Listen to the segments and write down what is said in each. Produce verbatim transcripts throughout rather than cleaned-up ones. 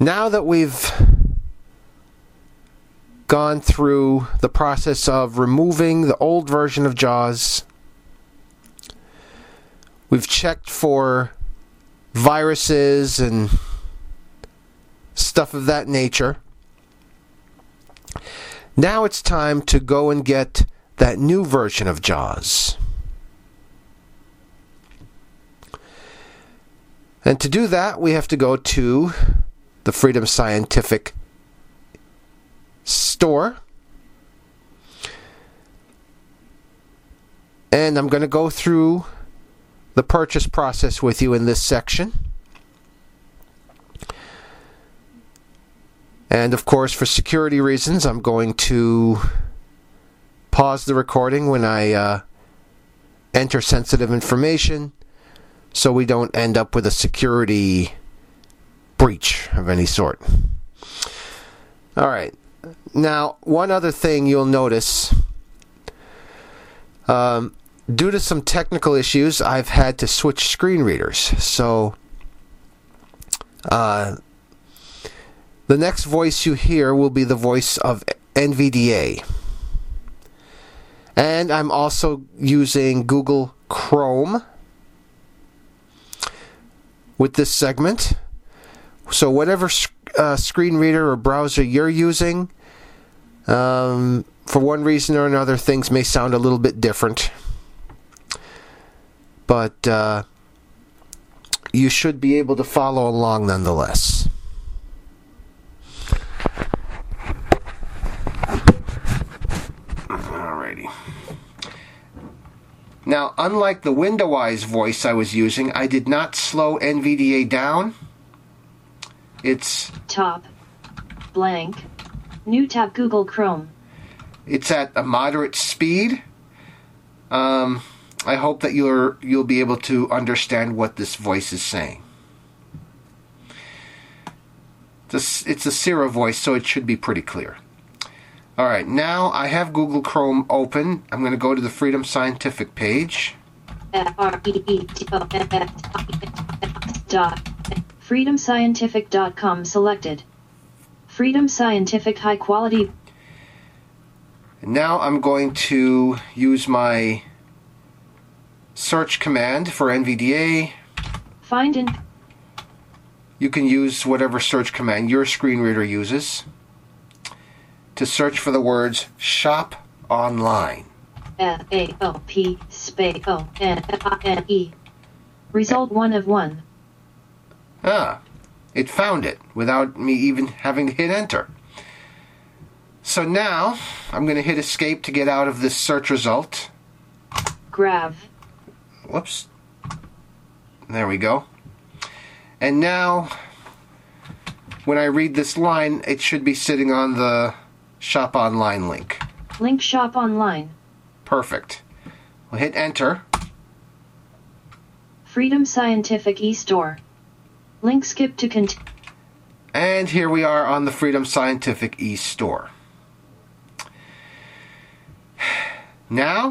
Now that we've gone through the process of removing the old version of JAWS, we've checked for viruses and stuff of that nature. Now it's time to go and get that new version of JAWS. And to do that, we have to go to the Freedom Scientific store. And I'm going to go through the purchase process with you in this section. And of course, for security reasons, I'm going to pause the recording when I uh, enter sensitive information, so we don't end up with a security breach of any sort. All right. Now, one other thing you'll notice, um, due to some technical issues, I've had to switch screen readers. So, uh, the next voice you hear will be the voice of N V D A. And I'm also using Google Chrome with this segment. So whatever uh, screen reader or browser you're using, um, for one reason or another, things may sound a little bit different. But uh, you should be able to follow along nonetheless. Alrighty. Now, unlike the Windowise voice I was using, I did not slow N V D A down. It's top blank new tab Google Chrome. It's at a moderate speed. Um, I hope that you're you'll be able to understand what this voice is saying. This it's a Sierra voice, so it should be pretty clear. All right, now I have Google Chrome open. I'm going to go to the Freedom Scientific page. Dot. freedom scientific dot com selected. Freedom Scientific high quality. Now I'm going to use my search command for N V D A. Find in. You can use whatever search command your screen reader uses to search for the words shop online. F A O P space O N I N E. Result one of one. Ah, it found it without me even having to hit enter. So now I'm going to hit escape to get out of this search result. Grav. Whoops. There we go. And now when I read this line, it should be sitting on the Shop Online link. Link Shop Online. Perfect. We'll hit enter. Freedom Scientific eStore. Link skip to continue. And here we are on the Freedom Scientific eStore. Now,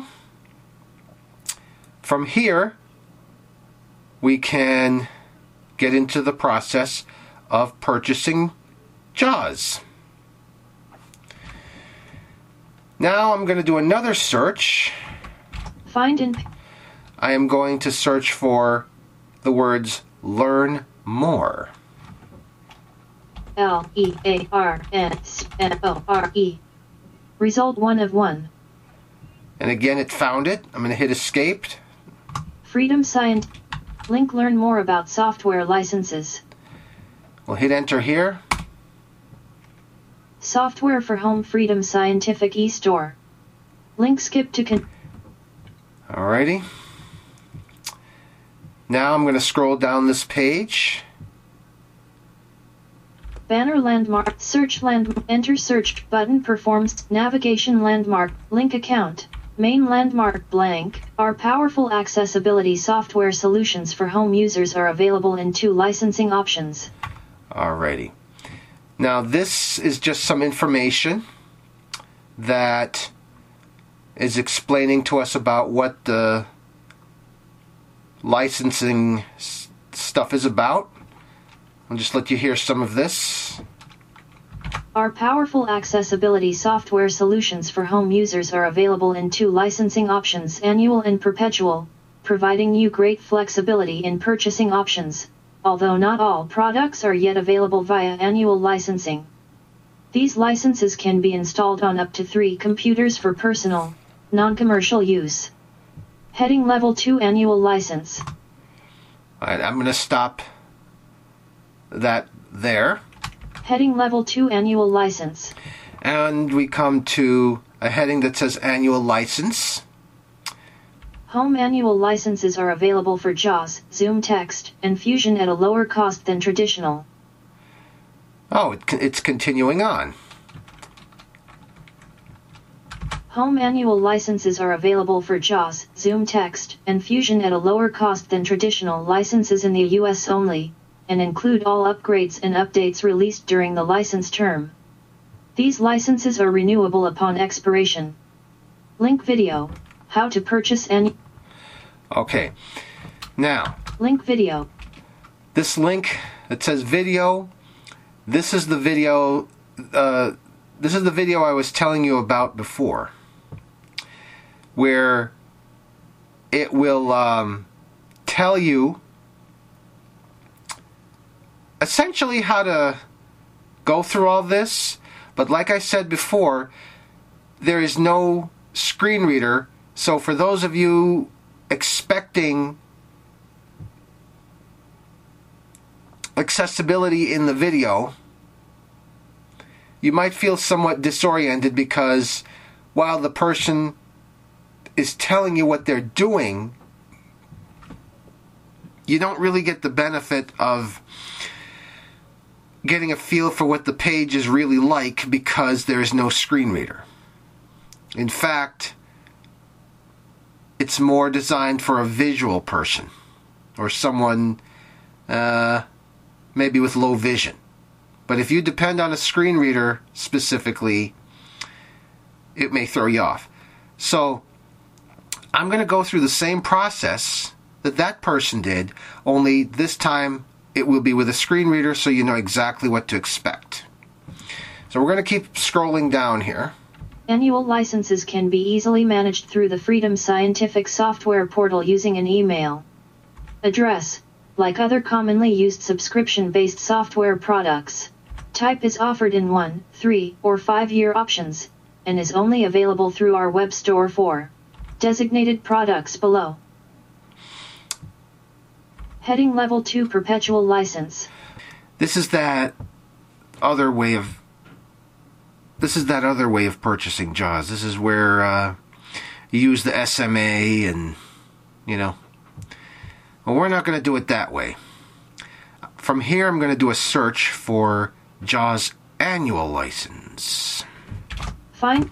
from here, we can get into the process of purchasing JAWS. Now I'm going to do another search. Find in. I am going to search for the words learn more. L E A R S N O R E. Result one of one. And again, it found it. I'm going to hit escape. Freedom Science. Link learn more about software licenses. We'll hit enter here. Software for Home Freedom Scientific eStore. Link skip to con. Alrighty. Now I'm going to scroll down this page. Banner landmark. Search land. Enter search button performs navigation landmark. Link account. Main landmark blank. Our powerful accessibility software solutions for home users are available in two licensing options. Alrighty. Now this is just some information that is explaining to us about what the licensing stuff is about. I'll just let you hear some of this. Our powerful accessibility software solutions for home users are available in two licensing options, annual and perpetual, providing you great flexibility in purchasing options, although not all products are yet available via annual licensing. These licenses can be installed on up to three computers for personal, non-commercial use. Heading Level two Annual License. Alright, I'm going to stop that there. Heading Level two Annual License. And we come to a heading that says Annual License. Home annual licenses are available for JAWS, Zoom Text, and Fusion at a lower cost than traditional. Oh, it, it's continuing on. Home annual licenses are available for JAWS, Zoom Text, and Fusion at a lower cost than traditional licenses in the U S only, and include all upgrades and updates released during the license term. These licenses are renewable upon expiration. Link video. How to purchase any... Okay. Now. Link video. This link that says video, this is the video, uh, this is the video I was telling you about before, where it will um, tell you essentially how to go through all this, but like I said before, there is no screen reader, so for those of you expecting accessibility in the video, you might feel somewhat disoriented because while the person is telling you what they're doing, you don't really get the benefit of getting a feel for what the page is really like because there is no screen reader. In fact, it's more designed for a visual person or someone uh, maybe with low vision. But if you depend on a screen reader specifically, it may throw you off. So I'm going to go through the same process that that person did, only this time it will be with a screen reader so you know exactly what to expect. So we're going to keep scrolling down here. Annual licenses can be easily managed through the Freedom Scientific software portal using an email address. Like other commonly used subscription-based software products, type is offered in one, three, or five-year options, and is only available through our web store for designated products below. Heading Level two Perpetual License. This is that other way of This is that other way of purchasing JAWS. This is where uh, you use the S M A and, you know. Well, we're not going to do it that way. From here, I'm going to do a search for JAWS Annual License. Find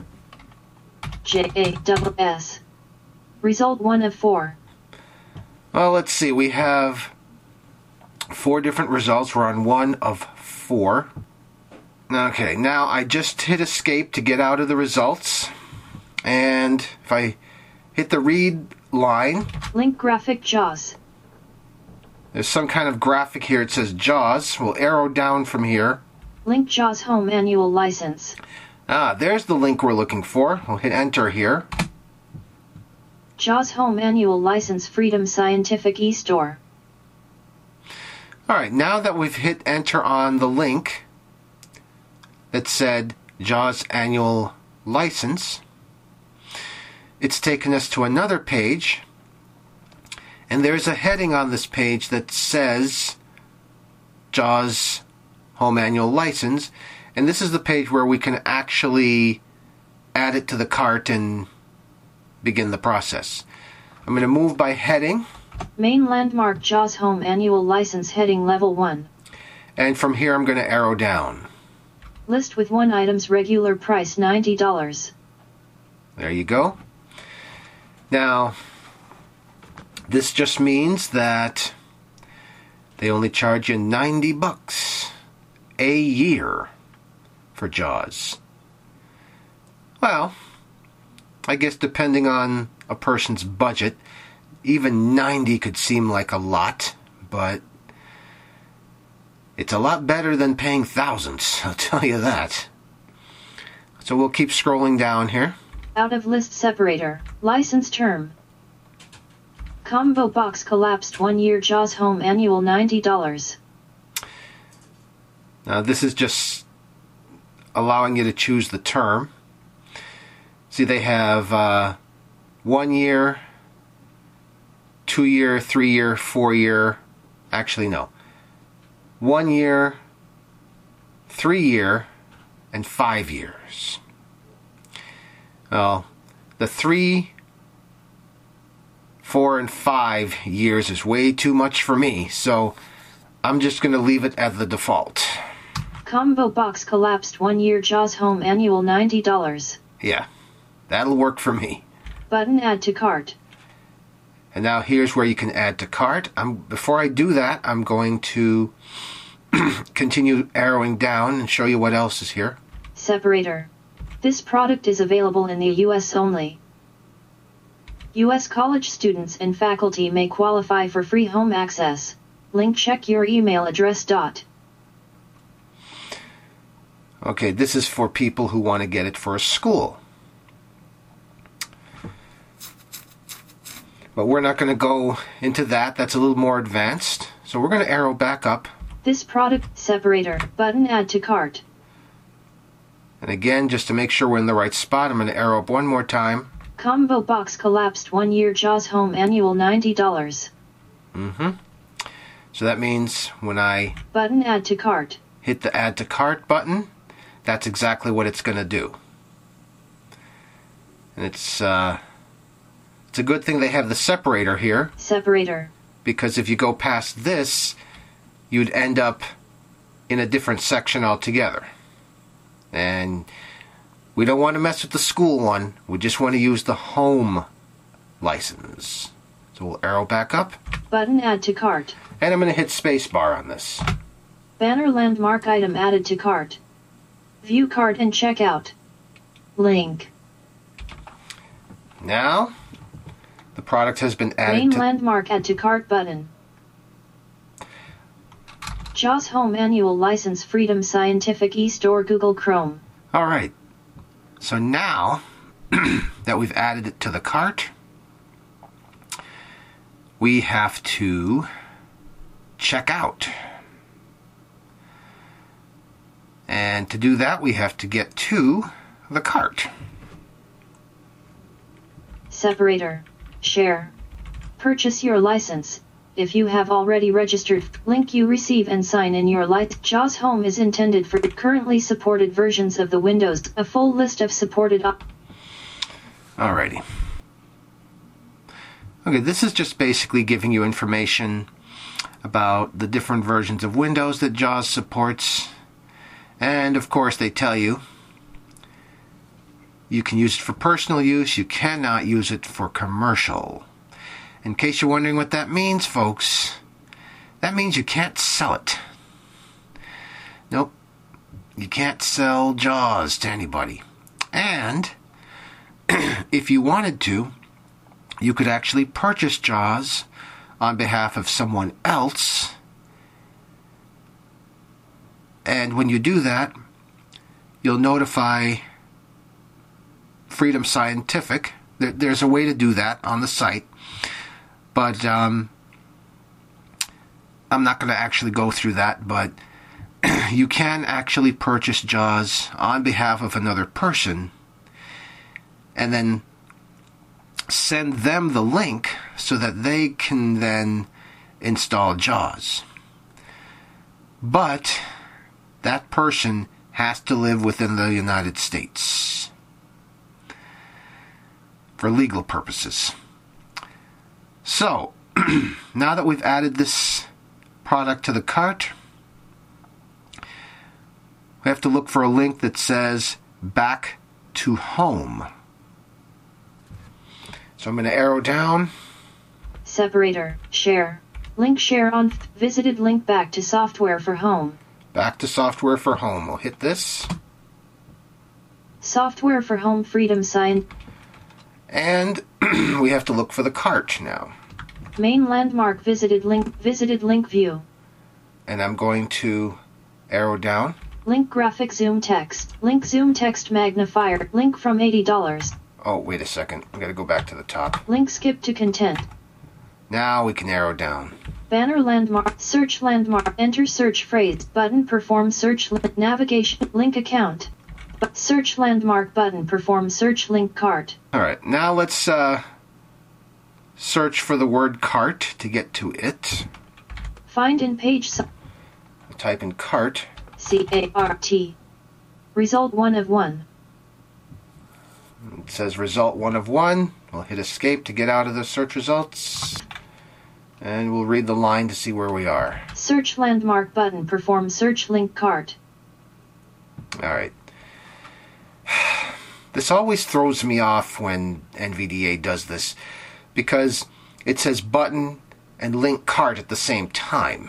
J A S S. Result one of four. Well, let's see. We have four different results. We're on one of four. Okay, now I just hit escape to get out of the results. And if I hit the read line, link graphic JAWS. There's some kind of graphic here. It says JAWS. We'll arrow down from here. Link JAWS Home Annual License. Ah, there's the link we're looking for. We'll hit enter here. JAWS Home Annual License Freedom Scientific eStore. Alright, now that we've hit enter on the link that said JAWS Annual License, it's taken us to another page, and there's a heading on this page that says JAWS Home Annual License, and this is the page where we can actually add it to the cart and begin the process. I'm going to move by heading. Main Landmark JAWS Home Annual License Heading Level one. And from here I'm going to arrow down. List with one items regular price ninety dollars. There you go. Now, this just means that they only charge you ninety bucks a year for JAWS. Well, I guess depending on a person's budget, even ninety could seem like a lot, but It's a lot better than paying thousands, I'll tell you that. So we'll keep scrolling down here. Out of list separator. License term. Combo box collapsed one year JAWS Home annual ninety dollars. Now this is just allowing you to choose the term. See, they have uh, one year, two year, three year, four year. Actually, no. One year, three year, and five years. Well, the three, four, and five years is way too much for me, so I'm just going to leave it at the default. Combo box collapsed one year JAWS Home annual ninety dollars. Yeah, that'll work for me. Button add to cart. And now here's where you can add to cart. I'm, before I do that, I'm going to continue arrowing down and show you what else is here. Separator. This product is available in the U S only. U S college students and faculty may qualify for free home access. Link check your email address. Dot. Okay, this is for people who want to get it for a school. But we're not going to go into that. That's a little more advanced. So we're going to arrow back up. This product, separator, button add to cart. And again, just to make sure we're in the right spot, I'm going to arrow up one more time. Combo box collapsed one year JAWS Home annual ninety dollars. Mm-hmm. So that means when I button add to cart, hit the add to cart button, that's exactly what it's going to do. And it's... Uh, It's a good thing they have the separator here. Separator. Because if you go past this, you'd end up in a different section altogether. And we don't want to mess with the school one. We just want to use the home license. So we'll arrow back up. Button add to cart. And I'm going to hit spacebar on this. Banner landmark item added to cart. View cart and checkout. Link. Now... the product has been added Main to... landmark add to cart button. JAWS Home annual license Freedom Scientific eStore Google Chrome. Alright. So now that we've added it to the cart, we have to check out. And to do that, we have to get to the cart. Separator. Share. Purchase your license. If you have already registered, link you receive and sign in your license. JAWS Home is intended for currently supported versions of the Windows. A full list of supported op- Alrighty. Okay, this is just basically giving you information about the different versions of Windows that JAWS supports. And of course they tell you you can use it for personal use, you cannot use it for commercial. In case you're wondering what that means, folks, that means you can't sell it. Nope, you can't sell JAWS to anybody. And if you wanted to, you could actually purchase JAWS on behalf of someone else. And when you do that, you'll notify Freedom Scientific. There, there's a way to do that on the site, but um, I'm not going to actually go through that, but you can actually purchase JAWS on behalf of another person and then send them the link so that they can then install JAWS. But that person has to live within the United States for legal purposes. So, now that we've added this product to the cart, we have to look for a link that says back to home. So I'm going to arrow down. Separator, share. Link share on visited link back to software for home. Back to software for home. We'll hit this. Software for home Freedom Sign. And we have to look for the cart now. Main landmark visited link visited link view. and I'm going to arrow down. Link graphic zoom text. Link zoom text magnifier. Link from eighty dollars. Oh, wait a second. We gotta go back to the top. Link skip to content. Now we can arrow down. Banner landmark. Search landmark. Enter search phrase. Button perform search link. Navigation. Link account. Search landmark button perform search link cart. Alright, now let's uh, search for the word cart to get to it. Find in page. I'll type in cart. C A R T. Result one of one. It says result one of one. We'll hit escape to get out of the search results. And we'll read the line to see where we are. Search landmark button perform search link cart. Alright. This always throws me off when N V D A does this, because it says button and link cart at the same time.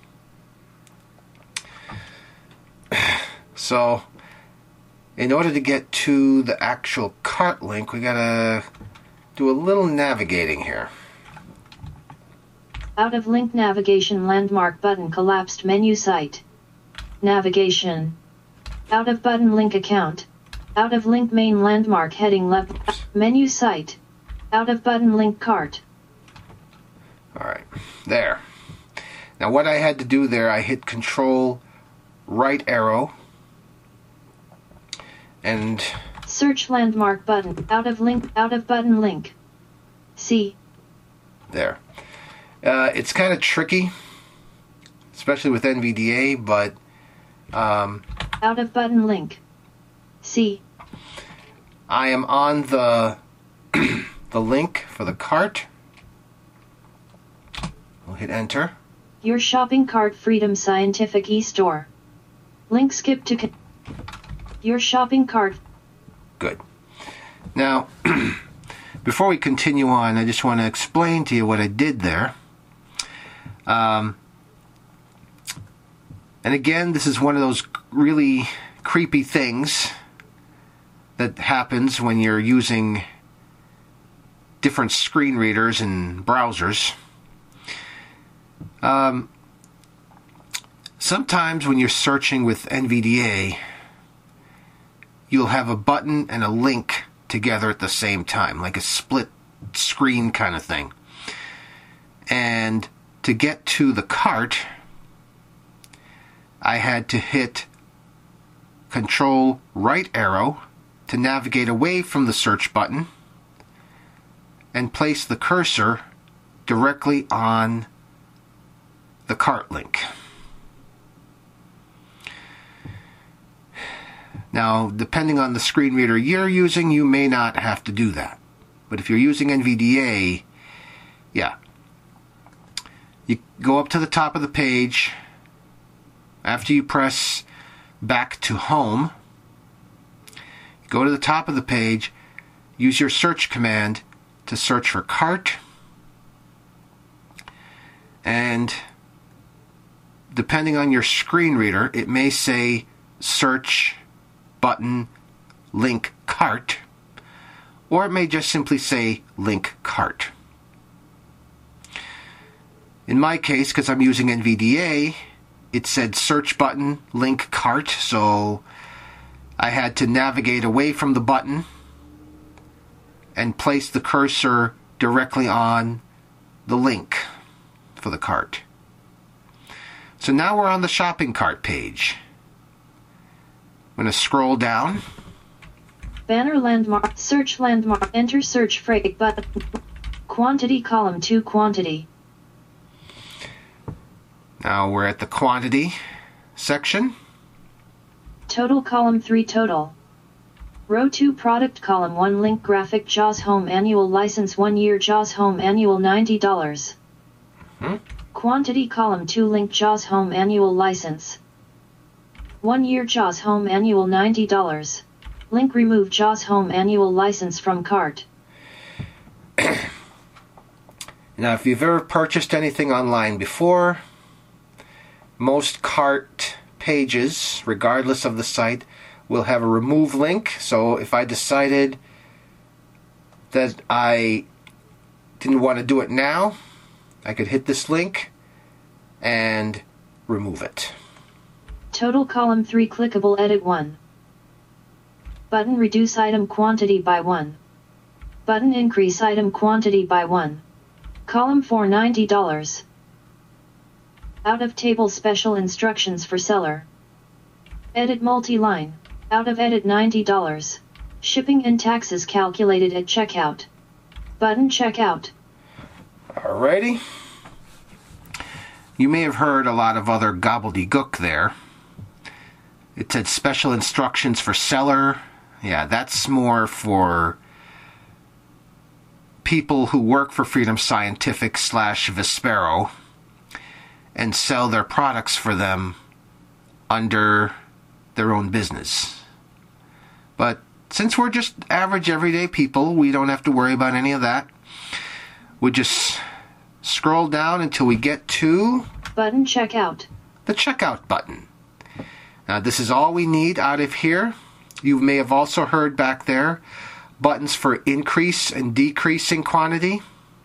So, in order to get to the actual cart link, we gotta do a little navigating here. Out of link navigation landmark button collapsed menu site. Navigation. Out of button link account. Out of link main landmark heading left. Menu site. Out of button link cart. Alright, there. Now what I had to do there, I hit control right arrow. And search landmark button. Out of link. Out of button link. C. There. Uh, it's kind of tricky, especially with N V D A, but um, out of button link. C. I am on the the link for the cart. We'll hit enter. Your shopping cart Freedom Scientific e-store. Link skip to con- your shopping cart. Good. Now, before we continue on, I just want to explain to you what I did there. Um, and again, this is one of those really creepy things that happens when you're using different screen readers and browsers. Um, sometimes when you're searching with N V D A, you'll have a button and a link together at the same time, like a split screen kind of thing. And to get to the cart, I had to hit control right arrow to navigate away from the search button and place the cursor directly on the cart link. Now, depending on the screen reader you're using, you may not have to do that. But if you're using N V D A, yeah. You go up to the top of the page. After you press back to home, go to the top of the page, use your search command to search for cart, and depending on your screen reader, it may say search button link cart, or it may just simply say link cart. In my case, because I'm using N V D A, it said search button link cart, so I had to navigate away from the button and place the cursor directly on the link for the cart. So now we're on the shopping cart page. I'm going to scroll down. Banner landmark, search landmark, enter search phrase button. Quantity column two quantity. Now we're at the quantity section. Total column three total. Row two product column one link graphic JAWS Home annual license one year JAWS Home annual ninety dollars. Hmm? Quantity column two link JAWS Home annual license. one year JAWS Home annual ninety dollars. Link remove JAWS Home annual license from cart. Now if you've ever purchased anything online before, most cart pages, regardless of the site, will have a remove link. So if I decided that I didn't want to do it now, I could hit this link and remove it. Total column three clickable edit one. Button reduce item quantity by one. Button increase item quantity by one. Column four ninety dollars. Out of table special instructions for seller. Edit multi-line. Out of edit ninety dollars. Shipping and taxes calculated at checkout. Button checkout. Alrighty. You may have heard a lot of other gobbledygook there. It said special instructions for seller. Yeah, that's more for people who work for Freedom Scientific slash Vispero and sell their products for them under their own business. But since we're just average everyday people, we don't have to worry about any of that. We just scroll down until we get to button checkout. The checkout button. Now this is all we need out of here. You may have also heard back there buttons for increase and decreasing quantity.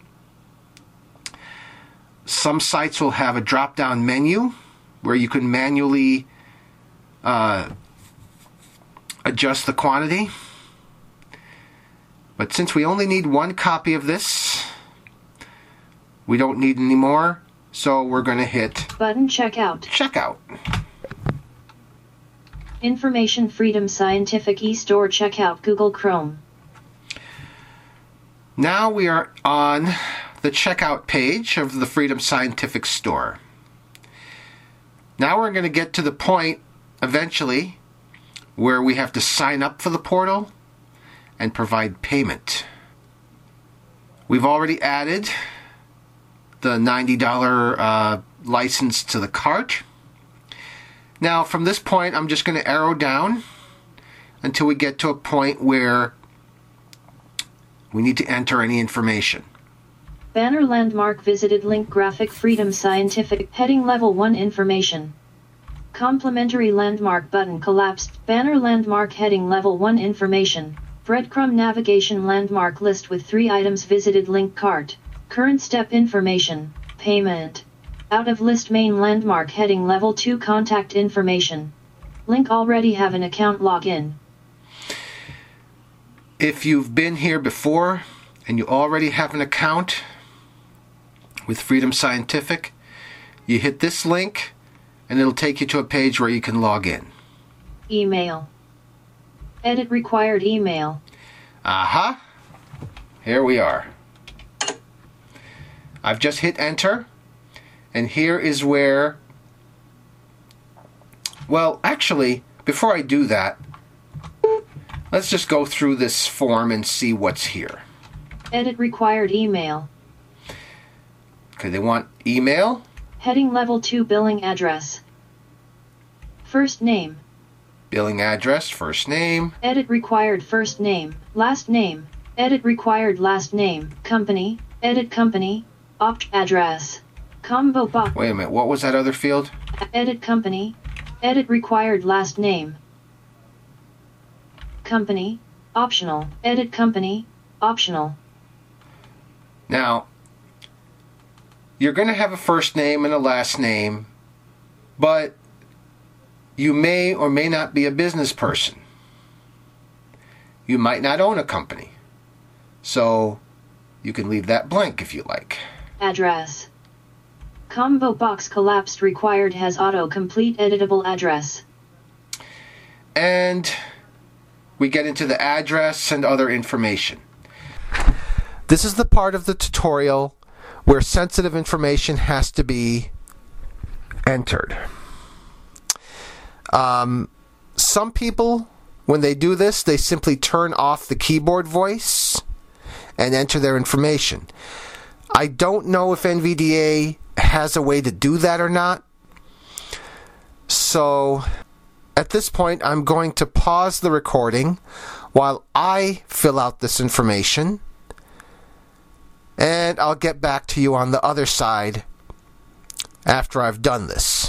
Some sites will have a drop-down menu where you can manually uh, adjust the quantity. But since we only need one copy of this, we don't need any more, so we're going to hit button checkout. Checkout. Information Freedom Scientific eStore checkout Google Chrome. Now we are on the checkout page of the Freedom Scientific store. Now we're going to get to the point eventually where we have to sign up for the portal and provide payment. We've already added the ninety dollars uh, license to the cart. Now from this point I'm just going to arrow down until we get to a point where we need to enter any information. Banner landmark visited link graphic Freedom Scientific heading level one information. Complementary landmark button collapsed. Banner landmark heading level one information. Breadcrumb navigation landmark list with three items visited link cart. Current step information. Payment. Out of list main landmark heading level two contact information. Link already have an account login. If you've been here before and you already have an account with Freedom Scientific, you hit this link and it'll take you to a page where you can log in. Email. Edit required email. Aha. Here we are. I've just hit enter, and here is where, well, actually, before I do that, let's just go through this form and see what's here. Edit required email. Okay, they want email. Heading level two billing address. First name. Billing address, first name. Edit required first name, last name. Edit required last name, company. Edit company. Opt address. Combo box. Wait a minute, what was that other field? Edit company. Edit required last name. Company. Optional. Edit company. Optional. Now, you're going to have a first name and a last name, but you may or may not be a business person. You might not own a company. So, you can leave that blank if you like. Address. Combo box collapsed required has auto-complete editable address. And we get into the address and other information. This is the part of the tutorial where sensitive information has to be entered. Um, some people, when they do this, they simply turn off the keyboard voice and enter their information. I don't know if N V D A has a way to do that or not. So at this point, I'm going to pause the recording while I fill out this information, and I'll get back to you on the other side after I've done this.